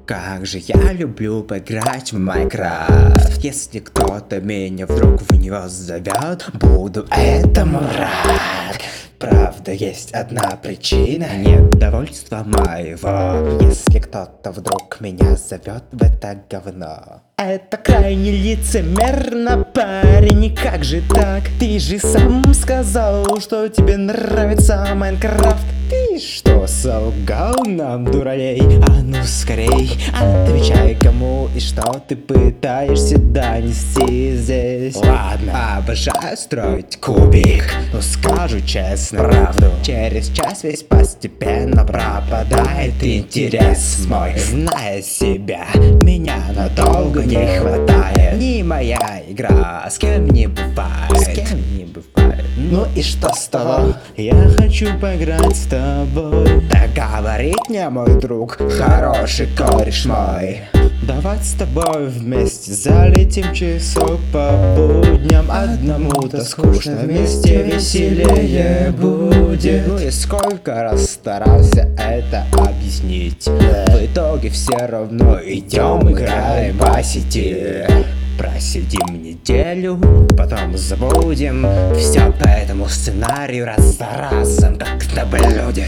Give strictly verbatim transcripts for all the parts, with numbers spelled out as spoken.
Как же я люблю поиграть в Майнкрафт. Если кто-то меня вдруг в него зовет, буду этому рад. Правда, есть одна причина недовольства моего. Если кто-то вдруг меня зовет в это говно. Это крайне лицемерно, парень, как же так? Ты же сам сказал, что тебе нравится Майнкрафт. Ты что, солгал нам, дуралей? А ну скорей, отвечай, кому и что ты пытаешься донести здесь. Ладно, обожаю строить кубик, но скажу честно правду. Через час весь постепенно пропадает интерес мой. Зная себя, меня надолго не хватает. Не моя игра, с кем не бывает. С кем не бывает. Ну и что с того? Я хочу поиграть с тобой. Да говорит мне мой друг, хороший кореш мой. Давай с тобой вместе залетим часок по будням. Одному-то скучно, вместе веселее будет. Ну и сколько раз старался это объяснить, в итоге все равно идем играем по сети. Просидим неделю, потом забудем все по этому сценарию раз за разом, как на блюде.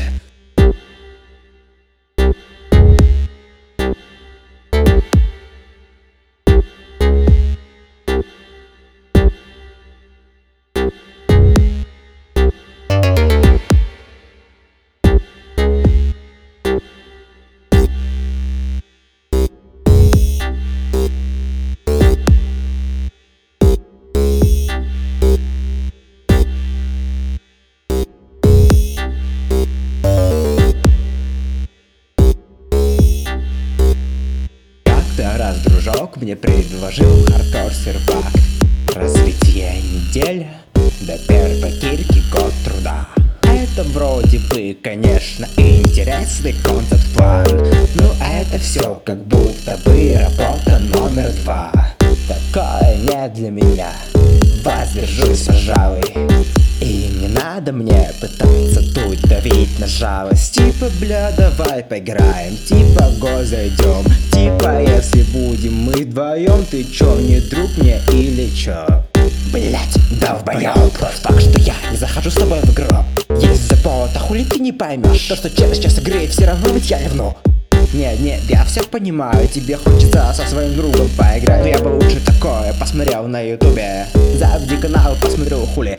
Раз дружок мне предложил хардкор сервак. Развитие неделя до первой кирки год труда. Это вроде бы, конечно, интересный концепт-план, но это все как будто бы работа номер два. Такое не для меня, воздержусь, пожалуй. И не надо мне пытаться тут давить на жалость. Типа, бля, давай поиграем, типа, го зайдем. Типа, если будем мы вдвоем, ты чё, не друг мне или чё? Блять, долбоёб, так что я не захожу с тобой в игру. Есть запот, а хули ты не поймешь? То, что через час игры все равно ведь я ревну. Нет, нет, я все понимаю, тебе хочется со своим другом поиграть, но я бы лучше такое посмотрел на ютубе. Заведи канал, посмотрю, хули.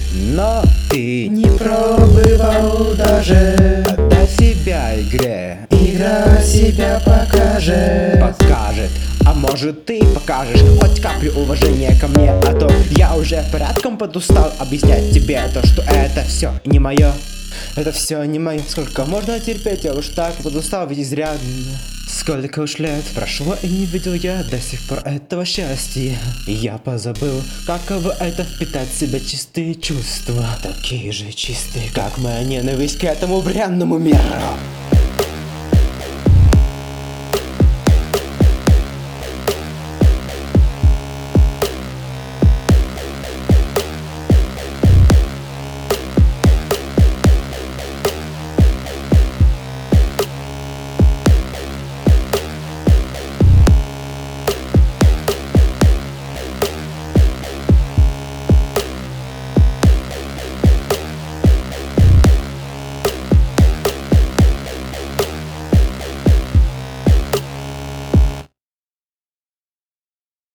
Но ты не пробовал даже отдай себя игре. Игра себя покажет. Покажет, а может ты покажешь хоть каплю уважения ко мне. А то я уже порядком подустал объяснять тебе то, что это все не мое. Это все не мое. Сколько можно терпеть, я уж так подустал ведь изрядно. Сколько уж лет прошло, и не видел я до сих пор этого счастья. И я позабыл, каково это впитать в себя чистые чувства. Такие же чистые, как моя ненависть к этому бренному миру.